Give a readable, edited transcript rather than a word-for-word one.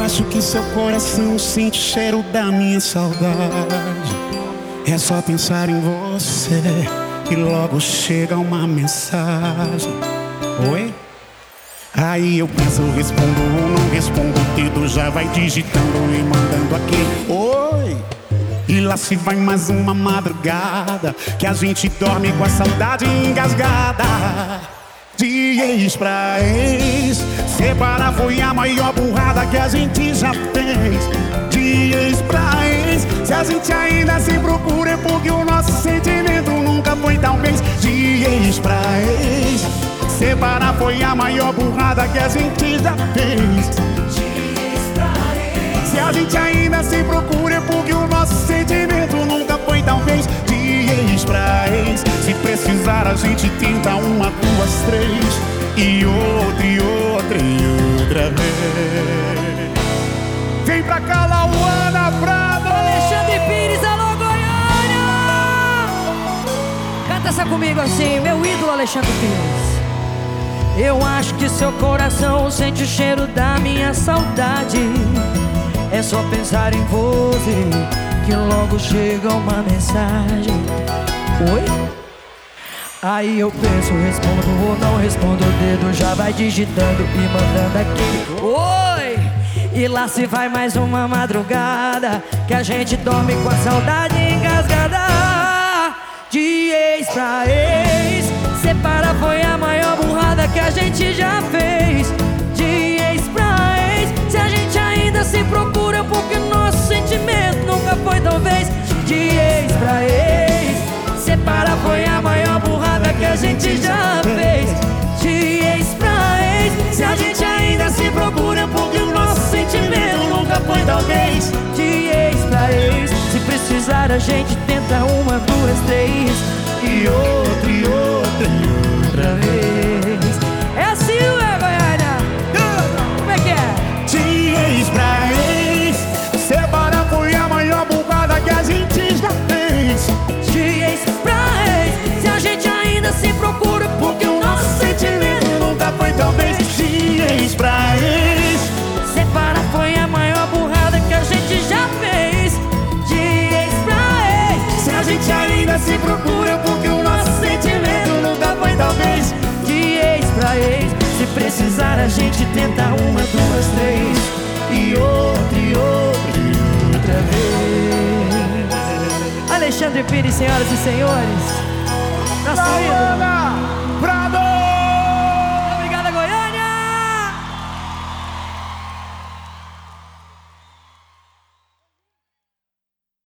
acho que seu coração sente o cheiro da minha saudade. É só pensar em você que logo chega uma mensagem. Oi? Aí eu penso, respondo ou não respondo. O dedo já vai digitando e mandando aqui. Oi! E lá se vai mais uma madrugada que a gente dorme com a saudade engasgada. De ex pra ex, separar foi a maior burrada que a gente já fez. De ex pra ex, se a gente ainda se procura é porque o nosso sentimento nunca foi talvez. De ex pra ex, separar foi a maior burrada que a gente já fez. De ex pra ex, se a gente ainda se procura é porque o nosso sentimento nunca foi talvez. De ex pra ex, se precisar a gente tenta uma, duas, três. E outra, e outra, e outra vez. Vem pra cá, Lauana Prado! Alexandre Pires, alô Goiânia! Canta essa comigo assim, meu ídolo Alexandre Pires. Eu acho que seu coração sente o cheiro da minha saudade. É só pensar em você que logo chega uma mensagem. Oi? Aí eu penso, respondo ou não respondo. O dedo já vai digitando e mandando aquele oi! E lá se vai mais uma madrugada que a gente dorme com a saudade engasgada. De ex pra ex, separar foi a maior burrada que a gente já fez. De ex pra ex, se a gente ainda se procura porque nosso sentimento nunca foi talvez. De ex pra ex, separar foi a maior burrada que a gente já fez. De ex pra ex, se a gente ainda se procura porque o nosso sentimento nunca foi talvez. De ex pra ex, se precisar a gente tenta uma, duas, três. E outra, e outra, e outra vez. É assim, ué, Goiânia? Como é que é? De ex pra ex, separar foi a maior burrada que a gente já fez. De ex pra ex, se a gente ainda se procura porque o nosso sentimento nunca foi talvez. De ex pra ex, separar foi a maior burrada que a gente já fez. De ex pra ex, se a gente ainda se procura porque o nosso sentimento nunca foi talvez. de ex pra ex, se precisar a gente tenta uma, duas, três. E outra, e outra, e outra vez. Alexandre Pires, senhoras e senhores, nosso ídolo.